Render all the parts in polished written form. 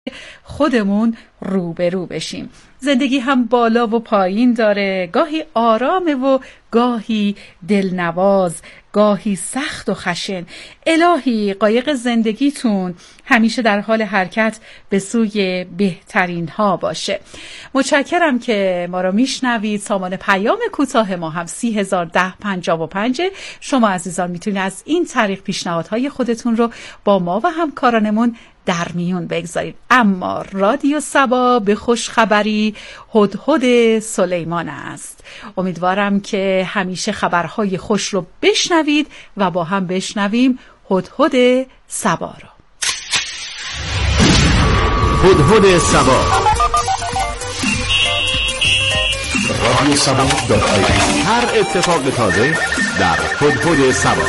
خودمون روبرو بشیم. زندگی هم بالا و پایین داره، گاهی آرامه و گاهی دلنواز، گاهی سخت و خشن. الهی قایق زندگیتون همیشه در حال حرکت به سوی بهترین ها باشه. متشکرم که ما را میشنوید. سامان پیام کوتاه ما هم 301055. شما عزیزان میتونید از این طریق پیشنهادهای خودتون رو با ما و همکارانمون در میون بگذارید. اما رادیو سبا به خوشخبری هدهد سلیمان است. امیدوارم که همیشه خبرهای خوش رو بشنوید و با هم بشنویم هدهد سبا رو. هدهد سبا، رادیو سبا هر اتفاق تازه در هدهد سبا.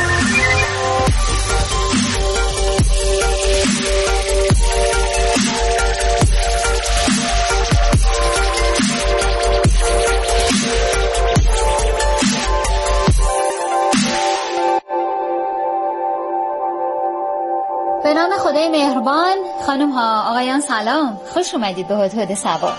به نام خدای مهربان. خانم ها آقایان سلام، خوش اومدید به هدهد سبا.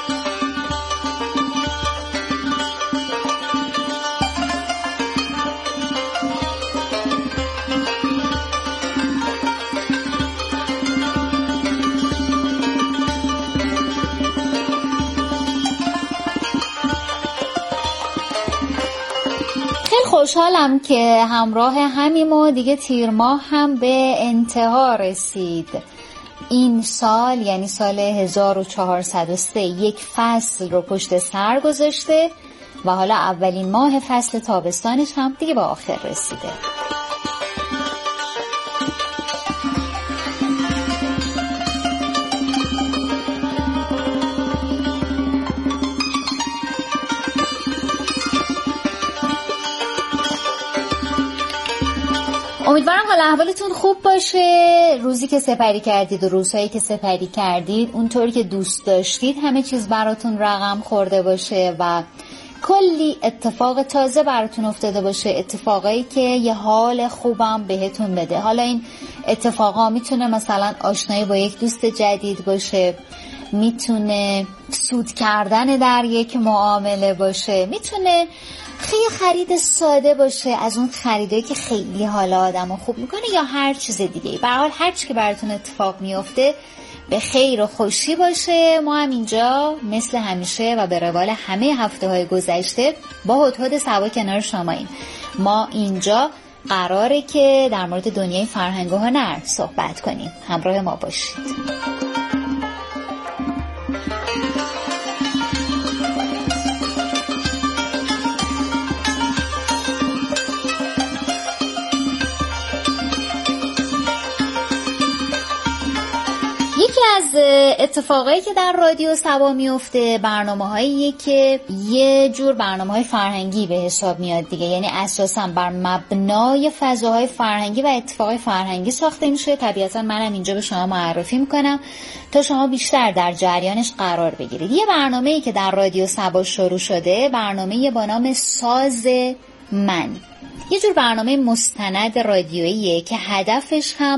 خوشحالم که همراه همیم و دیگه تیر ماه هم به انتها رسید. این سال یعنی سال 1403 یک فصل رو پشت سر گذاشته و حالا اولین ماه فصل تابستانش هم دیگه به آخر رسیده. امیدوارم حال احوالتون خوب باشه. روزی که سپری کردید و روزهایی که سپری کردید اونطوری که دوست داشتید همه چیز براتون رقم خورده باشه و کلی اتفاق تازه براتون افتاده باشه، اتفاقایی که یه حال خوبم بهتون بده. حالا این اتفاقا میتونه مثلا آشنایی با یک دوست جدید باشه، میتونه سود کردن در یک معامله باشه، میتونه خیلی خرید ساده باشه از اون خریدایی که خیلی حالا آدمو خوب میکنه یا هر چیز دیگه. به هر حال هر چی که براتون اتفاق میفته به خیر و خوشی باشه. ما هم اینجا مثل همیشه و به روال همه هفته‌های گذشته با هدهد سبا کنار شماییم. ما اینجا قراره که در مورد دنیای فرهنگ و هنر صحبت کنیم. همراه ما باشید. از اتفاقایی که در رادیو سبا میفته برنامه‌هایی که یه جور برنامه‌های فرهنگی به حساب میاد دیگه، یعنی اساساً بر مبنای فضاهای فرهنگی و اتفاقای فرهنگی ساخته میشه. طبیعتاً منم اینجا به شما معرفی میکنم تا شما بیشتر در جریانش قرار بگیرید. یه برنامه‌ای که در رادیو سبا شروع شده، برنامه‌ای با نام ساز من، یه جور برنامه مستند رادیوییه که هدفش هم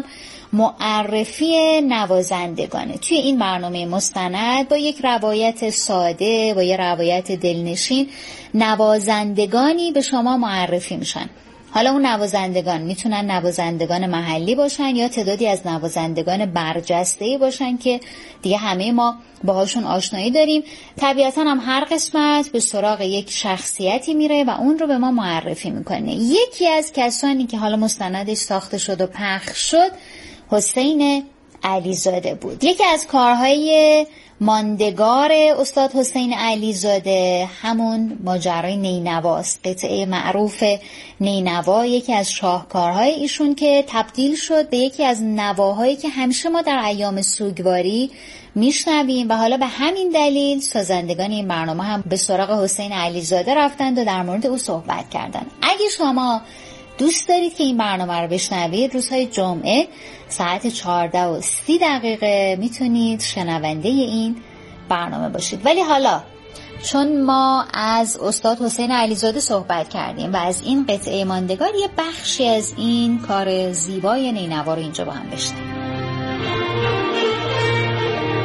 معرفی نوازندگانه. توی این برنامه مستند با یک روایت ساده، با یک روایت دلنشین، نوازندگانی به شما معرفی میشن. حالا اون نوازندگان میتونن نوازندگان محلی باشن یا تعدادی از نوازندگان برجسته‌ای باشن که دیگه همه ما باهاشون آشنایی داریم. طبیعتاً هم هر قسمت به سراغ یک شخصیتی میره و اون رو به ما معرفی میکنه. یکی از کسانی که حالا مستندش ساخته شد و پخش شد حسین علیزاده بود. یکی از کارهای ماندگار استاد حسین علیزاده همون ماجرای نینواست. قطعه معروف نینوا یکی از شاهکارهای ایشون که تبدیل شد به یکی از نواهایی که همیشه ما در ایام سوگواری میشنویم و حالا به همین دلیل سازندگان این برنامه هم به سراغ حسین علیزاده رفتند و در مورد او صحبت کردند. اگه شما دوست دارید که این برنامه رو بشنوید، روزهای جمعه ساعت 14:30 میتونید شنونده این برنامه باشید. ولی حالا چون ما از استاد حسین علیزاده صحبت کردیم و از این قطعه ماندگار، یه بخشی از این کار زیبای نینوا رو اینجا با هم بشنویم.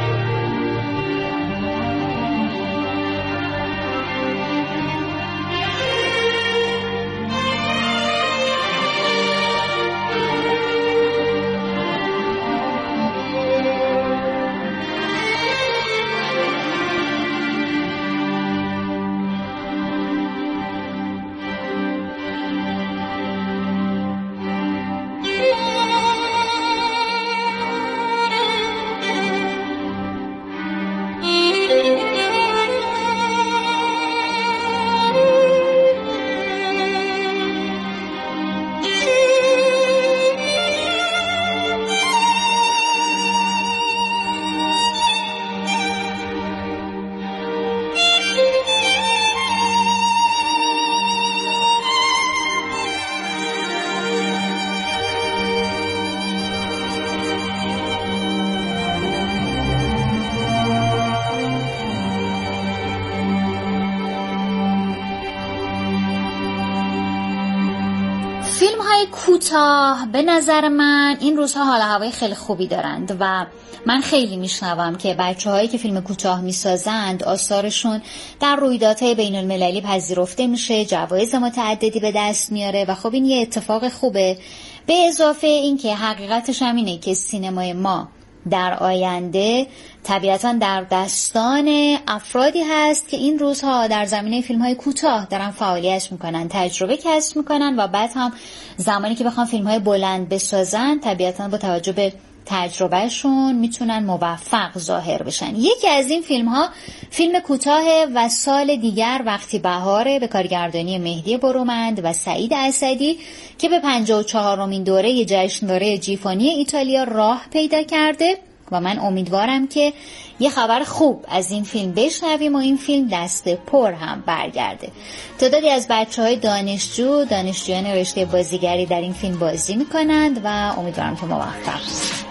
های کوتاه به نظر من این روزها حال هوای خیلی خوبی دارند و من خیلی میشنوم که بچه‌هایی که فیلم کوتاه میسازند آثارشون در رویدادهای بین المللی پذیرفته میشه، جوایز متعددی به دست میاره و خب این یه اتفاق خوبه. به اضافه این که حقیقتش هم اینه که سینمای ما در آینده طبیعتاً در دستان افرادی هست که این روزها در زمینه فیلم‌های کوتاه دارن فعالیت میکنن، تجربه کسب میکنن و بعد هم زمانی که بخوام فیلم‌های بلند بسازن طبیعتاً با توجه به تجربهشون میتونن موفق ظاهر بشن. یکی از این فیلم‌ها فیلم کوتاه و سال دیگر وقتی بهاره به کارگردانی مهدی برومند و سعید اسدی که به 54مین دوره جشنواره جیفانی ایتالیا راه پیدا کرده و من امیدوارم که یه خبر خوب از این فیلم بشنویم و این فیلم دست پر هم برگرده. تعدادی از بچه‌های دانشجویان رشته بازیگری در این فیلم بازی میکنند و امیدوارم که موفق باشند.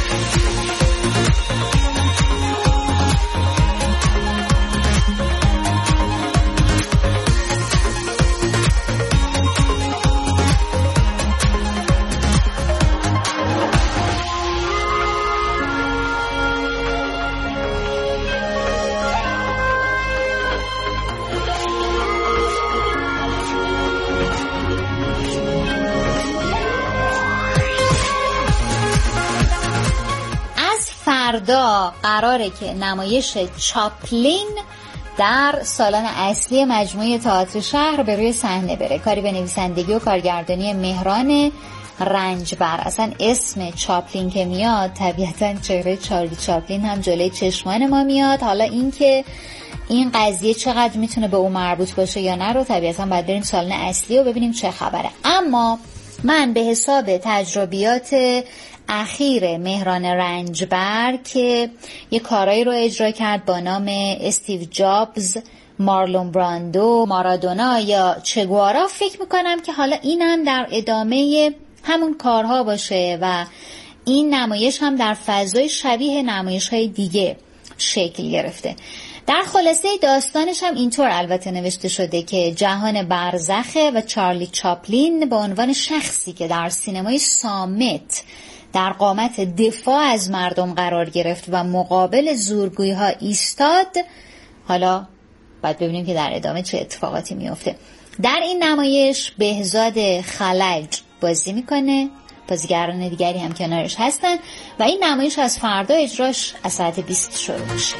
فردا قراره که نمایش چاپلین در سالن اصلی مجموعه تئاتر شهر به روی صحنه بره. کاری به نویسندگی و کارگردانی مهران رنجبر. اصلا اسم چاپلین که میاد طبیعتاً چهره چارلی چاپلین هم جلوی چشمان ما میاد. حالا این که این قضیه چقدر میتونه به اون مربوط باشه یا نه رو طبیعتاً باید بریم سالن اصلی و ببینیم چه خبره. اما من به حساب تجربیات اخیر مهران رنجبر که یه کارایی رو اجرا کرد با نام استیو جابز، مارلون براندو، مارادونا یا چگوارا، فکر میکنم که حالا اینم در ادامه همون کارها باشه و این نمایش هم در فضای شبیه نمایش‌های دیگه شکل گرفته. در خلاصه داستانش هم اینطور البته نوشته شده که جهان برزخه و چارلی چاپلین به عنوان شخصی که در سینمای صامت در قامت دفاع از مردم قرار گرفت و مقابل زورگویی ها ایستاد. حالا باید ببینیم که در ادامه چه اتفاقاتی میفته. در این نمایش بهزاد خلج بازی میکنه، بازیگران دیگری هم کنارش هستن و این نمایش از فردا اجراش از ساعت 20 شروع میشه.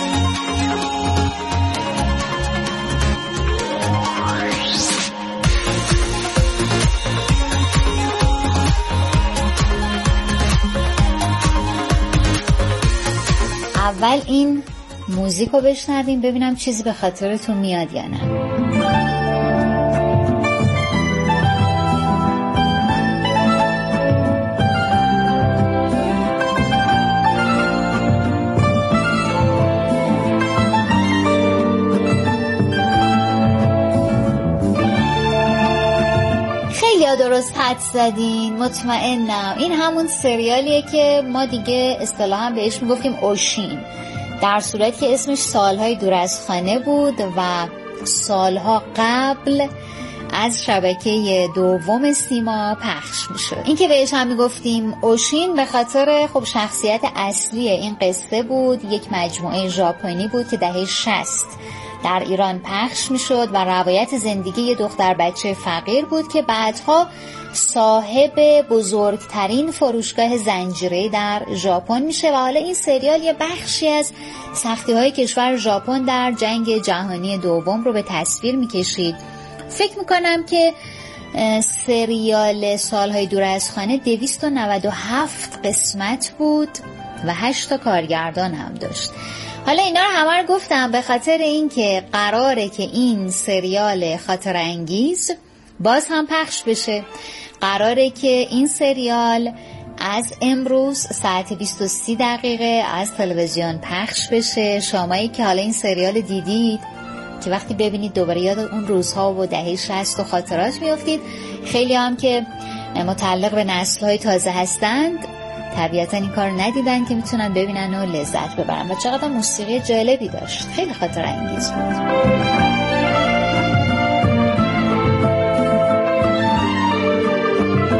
اول این موزیک رو بشنویم ببینم چیزی به خاطرتون میاد یا نه. خیلی درست حد زدین، مطمئنم این همون سریالیه که ما دیگه اصطلاحاً بهش میگفتیم اوشین، در صورتی که اسمش سالهای دور از خانه بود و سالها قبل از شبکه دوم سیما پخش میشد. این که بهش هم میگفتیم اوشین به خاطر خب شخصیت اصلی این قصه بود. یک مجموعه ژاپنی بود که دهه 60 در ایران پخش میشد و روایت زندگی یه دختر بچه فقیر بود که بعدها صاحب بزرگترین فروشگاه زنجیره در ژاپن میشه و حالا این سریال یه بخشی از سختی‌های کشور ژاپن در جنگ جهانی دوم رو به تصویر میکشید. فکر میکنم که سریال سالهای دور از خانه 297 قسمت بود و 8 تا کارگردان هم داشت. حالا اینا رو همه رو گفتم به خاطر این که قراره که این سریال خاطر انگیز باز هم پخش بشه. قراره که این سریال از امروز ساعت 20:30 از تلویزیون پخش بشه. شمایی که حالا این سریال دیدید که وقتی ببینید دوباره یاد اون روزها و دهه 60 و خاطرات میافتید. خیلی هم که متعلق به نسل‌های تازه هستند طبیعتا این کار ندیدن که میتونن ببینن و لذت ببرن و چقدر موسیقی جالبی داشت، خیلی خاطر انگیز بود.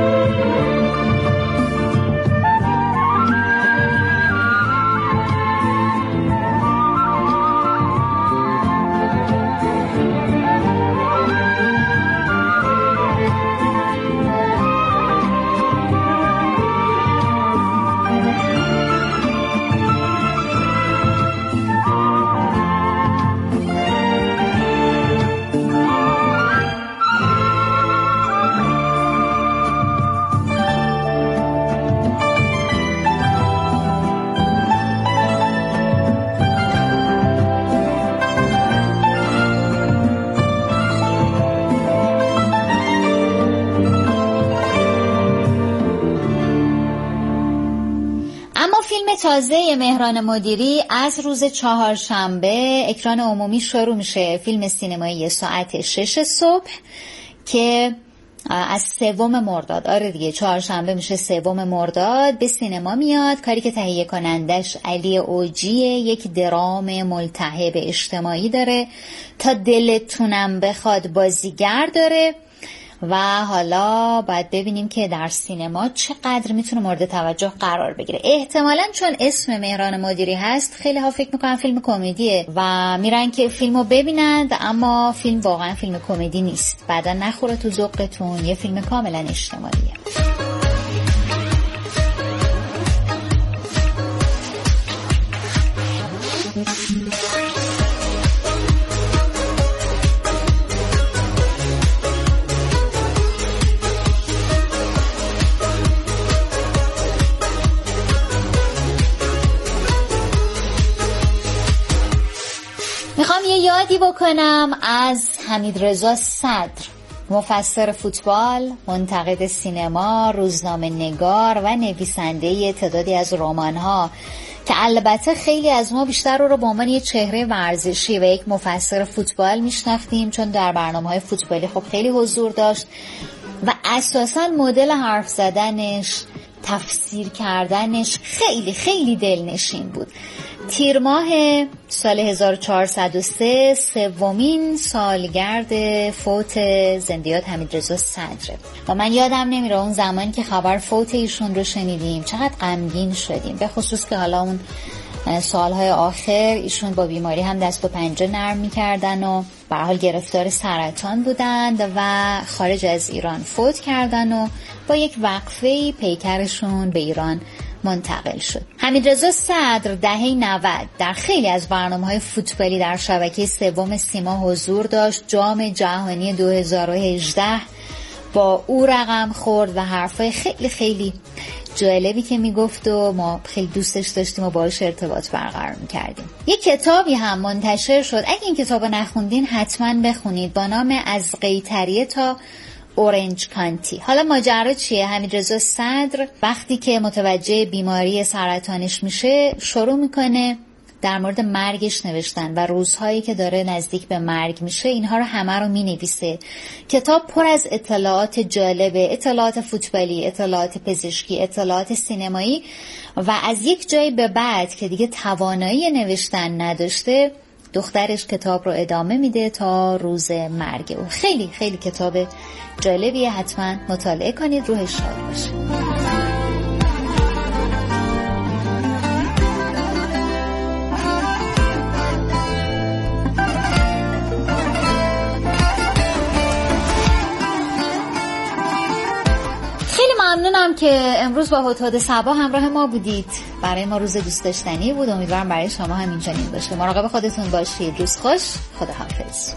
تازه مهران مدیری از روز چهارشنبه اکران عمومی شروع میشه. فیلم سینمایی ساعت 6 صبح که از 3 مرداد، آره دیگه چهارشنبه میشه 3 مرداد به سینما میاد. کاری که تهیه کنندش علی اوجیه، یک درام ملتهب اجتماعی داره. تا دلتونم بخواد بازیگر داره و حالا باید ببینیم که در سینما چقدر میتونه مورد توجه قرار بگیره. احتمالاً چون اسم مهران مدیری هست خیلی ها فکر میکنن فیلم کمدیه و میرن که فیلمو ببینند، اما فیلم واقعا فیلم کمدی نیست. بعدا نخوره تو ذوقتون، یه فیلم کاملا اجتماعیه. میخوام یه یادی بکنم از حمیدرضا صدر، مفسر فوتبال، منتقد سینما، روزنامه نگار و نویسنده تعدادی از رمان‌ها که البته خیلی از ما بیشتر رو به عنوان یه چهره ورزشی و یک مفسر فوتبال میشناختیم، چون در برنامه‌های فوتبالی خب خیلی حضور داشت و اساساً مدل حرف زدنش، تفسیر کردنش خیلی خیلی دلنشین بود. تیر ماه سال 1403 سومین سالگرد فوت زندیات حمیدرضا صدر و من یادم نمیره اون زمانی که خبر فوت ایشون رو شنیدیم چقدر غمگین شدیم، به خصوص که حالا اون سالهای آخر ایشون با بیماری هم دست و پنجه نرم میکردن و به هر حال گرفتار سرطان بودند و خارج از ایران فوت کردن و با یک وقفه‌ای پیکرشون به ایران منتقل شد. حمیدرضا صدر دهه 90 در خیلی از برنامه‌های فوتبالی در شبکه 3 سیما حضور داشت. جام جهانی 2018 با او رقم خورد و حرفای خیلی خیلی جالبی که میگفت و ما خیلی دوستش داشتیم و باهاش ارتباط برقرار میکردیم. یک کتابی هم منتشر شد، اگه این کتاب رو نخوندین حتما بخونید، با نام از قیطریه تا اورنج کانتی. حالا ماجرا چیه؟ حمیدرضا صدر وقتی که متوجه بیماری سرطانش میشه شروع میکنه در مورد مرگش نوشتن و روزهایی که داره نزدیک به مرگ میشه اینها رو همه رو مینویسه. کتاب پر از اطلاعات جالبه، اطلاعات فوتبالی، اطلاعات پزشکی، اطلاعات سینمایی و از یک جای به بعد که دیگه توانایی نوشتن نداشته دخترش کتاب رو ادامه میده تا روز مرگ او. خیلی خیلی کتاب جالبیه، حتما مطالعه کنید، روحش شاد باشه. ممنونم که امروز با هدهد صبا همراه ما بودید. برای ما روز دوست داشتنی بود، امیدوارم برای شما هم اینجوری باشه. مراقب خودتون باشید. روز خوش، خداحافظ.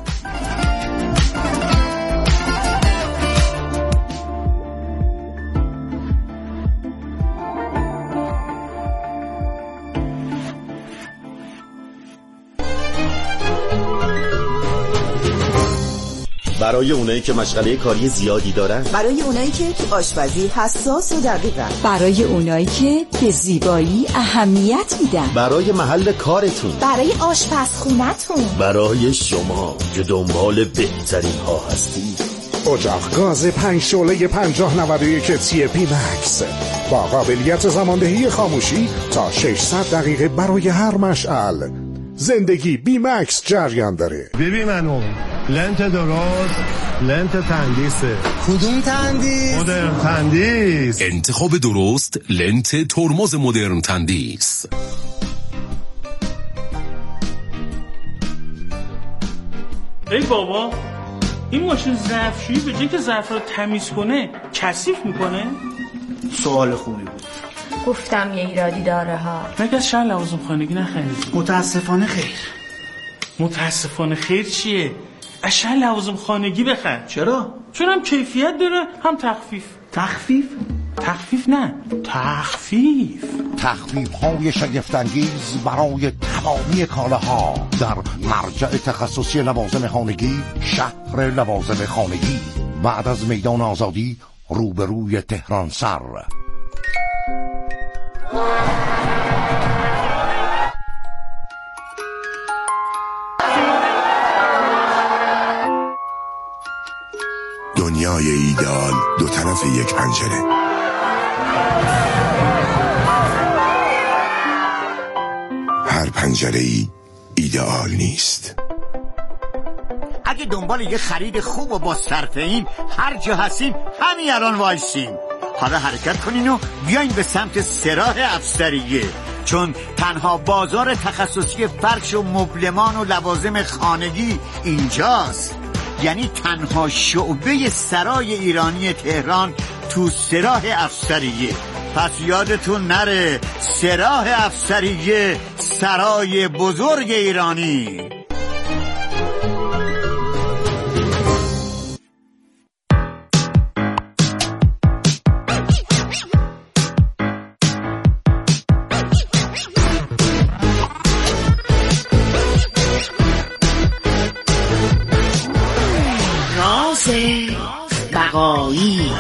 برای اونایی که مشغله کاری زیادی دارن، برای اونایی که تو آشپزی حساس و دقیقن، برای اونایی که به زیبایی اهمیت میدن، برای محل کارتون، برای آشپزخونتون، برای شما که دنبال بهترین ها هستید. اجاق گاز 5 شعله 5091 تی مکس با قابلیت زماندهی خاموشی تا 600 دقیقه برای هر مشعل. زندگی بی مکس جریان داره. ببین منو لنت درست، لنت تندیسه. کدوم تندیس؟ مدرن تندیس. انتخاب درست، لنت ترمز مدرن تندیس. ای بابا، این ماشین ظرفشویی به جای که ظرف رو تمیز کنه کثیف میکنه؟ سوال خوبی بود. گفتم یه ایرادی داره ها. مگه از شهر لوازم خانگی نخریدی؟ متاسفانه خیر. متاسفانه خیر چیه؟ از شهر لوازم خانگی بخر. چرا؟ چون هم کیفیت داره هم تخفیف. تخفیف؟ تخفیف نه، تخفیف. تخفیف های شگفت‌انگیز برای تمامی کالاها در مرجع تخصصی لوازم خانگی، شهر لوازم خانگی، بعد از میدان آزادی روبروی تهران سر. دنیای ایدئال دو طرف یک پنجره. هر پنجره‌ای ایدئال نیست. اگه دنبال یه خرید خوب و با صرفه‌ایم هر جا هستیم همین الان وایسیم. حالا حرکت کنین و بیاین به سمت سراح افسریه، چون تنها بازار تخصصی فرش و مبلمان و لوازم خانگی اینجاست. یعنی تنها شعبه سرای ایرانی تهران تو سراح افسریه. پس یادتون نره، سراح افسریه، سرای بزرگ ایرانی. بقایی.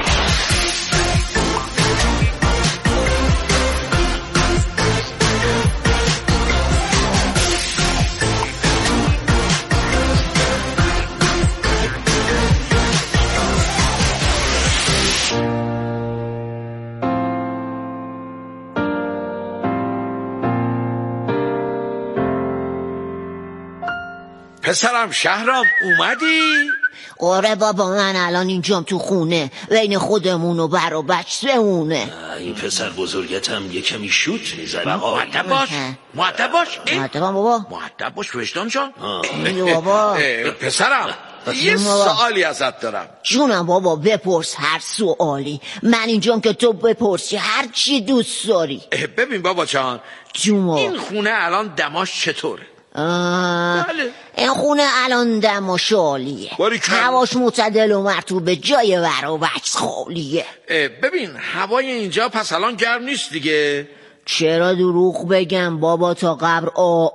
پسرم شهرام اومدی؟ آره بابا، من الان اینجام تو خونه، بین خودمون و بر و بچه‌مونه. این پسر بزرگتم یه کمی شوت میزنه. مؤدب باش، مؤدب باش. مؤدبم بابا. مؤدب باش وجدان جان. بابا پسرم یه سوالی ازت دارم. جونم بابا، بپرس هر سوالی. من اینجام که تو بپرسی هر چی دوست داری. ببین بابا جان، این خونه الان دماش چطوره؟ بله. این خونه الان دماش عالیه، هواش معتدل و مرطوب، جای ور و بچ خالیه. ببین هوای اینجا پس الان گرم نیست دیگه؟ چرا دروغ بگم بابا، تا قبر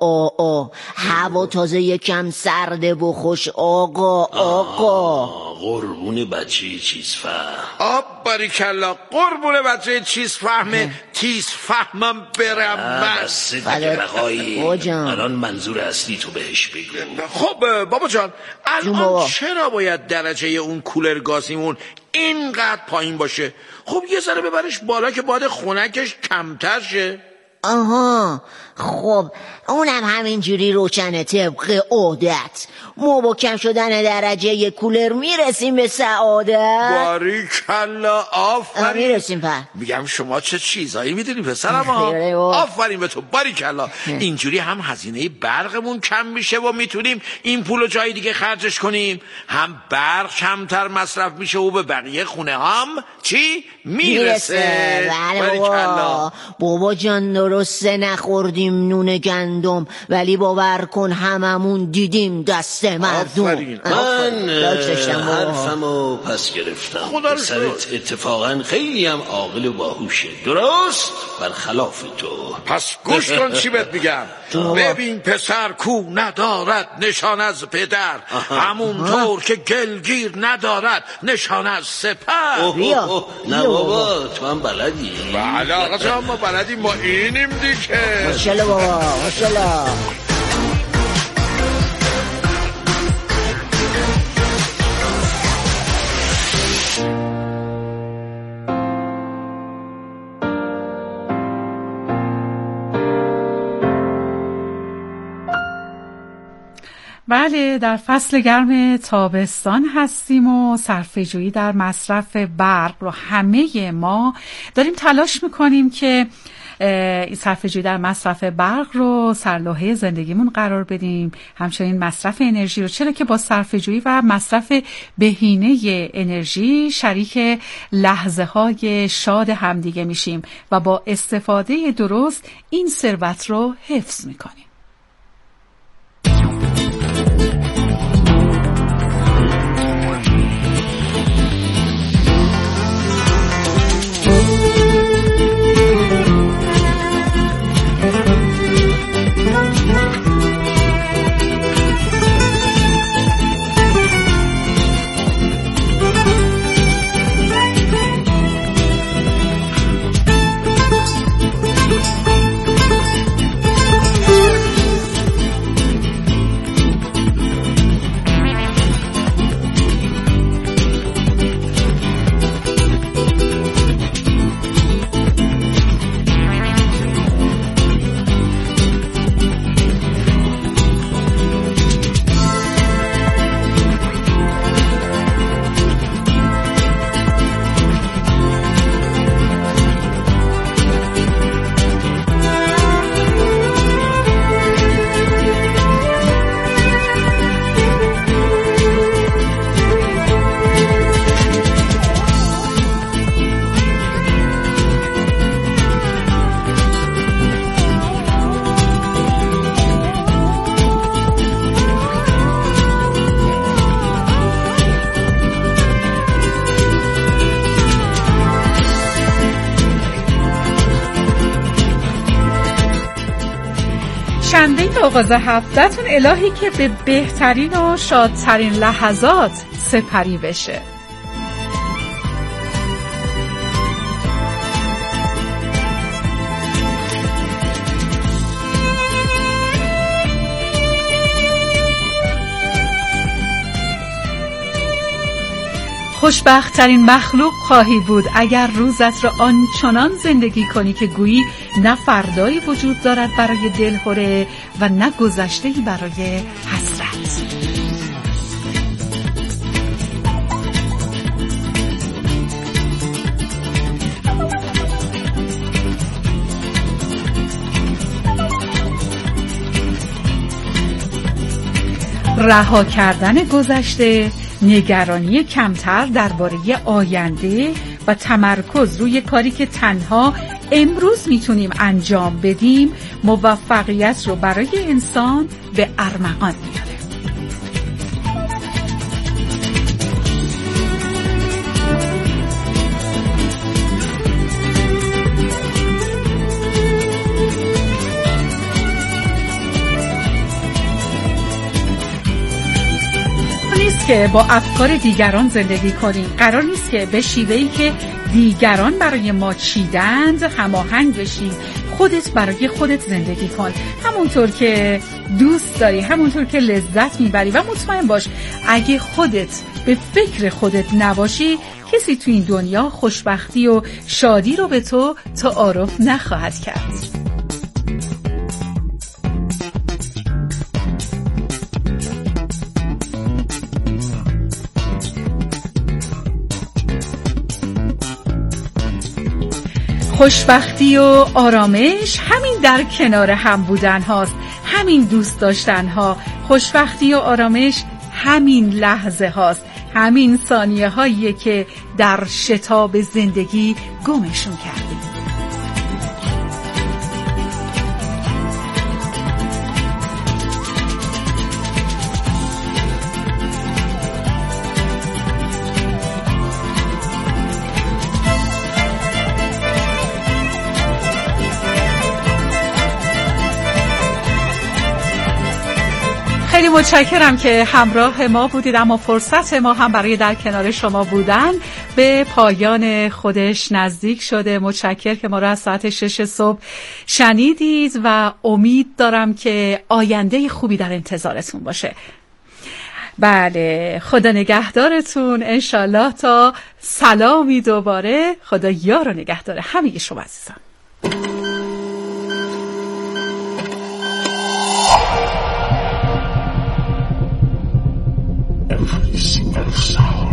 هوا تازه یکم سرده و خوش. آقا قربون بچه چیز فهم. باریکلا، قربون بچه چیز فهمه. تیز فهمم برم من. بس دیگه بقایی، الان منظور اصلی تو بهش بگو. خب بابا جان، الان چرا باید درجه اون کولر گازیمون اینقدر پایین باشه؟ خب یه ذره ببرش بالا که باد خنکش کمتر شه. آها، خب اونم همینجوری روشنه طبق عادت. ما با کم شدن درجه کولر میرسیم به سعادت. باریکلا، آفرین. میرسیم پر. میگم شما چه چیزایی میدونی پسرم ها. آفرین به تو، باریکلا. اینجوری هم هزینه برقمون کم میشه و میتونیم این پولو جای دیگه خرجش کنیم، هم برق کمتر مصرف میشه و به بقیه خونه هم چی میرسه. باریکلا بابا جان، درسته نخوردیم نون گندم، ولی باور کن هممون دیدیم دست مردم. من حرفمو پس گرفتم. پسرت اتفاقا خیلی هم عاقل و باهوشه، درست برخلاف تو. پس گوش کن چی بهت میگم. ببین پسر کو ندارد نشان از پدر، همونطور که گلگیر ندارد نشان از سپر. نه بابا، تو هم بلدی. بله آقا جان، ما بلدیم، ما اینیم دیگه. ماشاءالله بابا، ماشاءالله. بله، در فصل گرم تابستان هستیم و صرفه‌جویی در مصرف برق رو همه ما داریم تلاش میکنیم که این صرفه‌جویی در مصرف برق رو سرلوحه زندگیمون قرار بدیم، همچنین مصرف انرژی رو، چرا که با صرفه‌جویی و مصرف بهینه انرژی شریک لحظه‌های شاد همدیگه میشیم و با استفاده درست این ثروت رو حفظ میکنیم. بخشنده آغاز هفته‌تون الهی که به بهترین و شادترین لحظات سپری بشه. خوشبخت‌ترین مخلوق خواهی بود اگر روزت را آنچنان زندگی کنی که گویی نه فردایی وجود دارد برای دلهره و نه گذشته‌ای برای حسرت. رها کردن گذشته، نگرانی کمتر درباره آینده و تمرکز روی کاری که تنها امروز میتونیم انجام بدیم موفقیت رو برای انسان به ارمغان میاره. که با افکار دیگران زندگی کنیم. قرار نیست که به شیوهی که دیگران برای ما چیدند هماهنگ بشیم. خودت برای خودت زندگی کن، همونطور که دوست داری، همونطور که لذت میبری و مطمئن باش اگه خودت به فکر خودت نباشی کسی تو این دنیا خوشبختی و شادی رو به تو تعارف نخواهد کرد. خوشبختی و آرامش همین در کنار هم بودن هاست، همین دوست داشتن ها. خوشبختی و آرامش همین لحظه هاست، همین ثانیه هاییه که در شتاب زندگی گمشون کردیم. خیلی متشکرم که همراه ما بودید، اما فرصت ما هم برای در کنار شما بودن به پایان خودش نزدیک شده. متشکر که ما را از ساعت 6 صبح شنیدید و امید دارم که آینده خوبی در انتظارتون باشه. بله، خدا نگهدارتون انشالله تا سلامی دوباره. خدا یار و نگهدار همه شما عزیزان. Every single sound.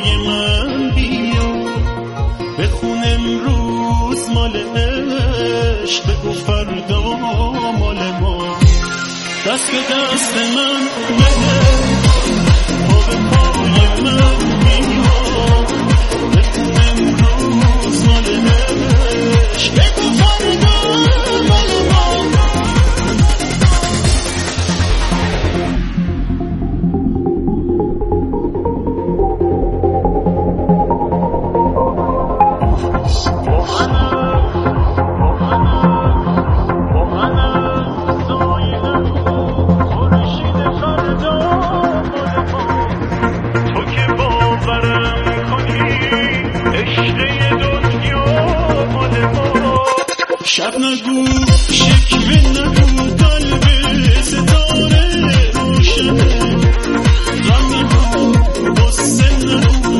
پای من بیا بخون امروز مال عشق بگو فردا مال ما دست به دست من بده پا به پای من بیا بخون امروز مال عشق بگو فردا مال ما شب نگو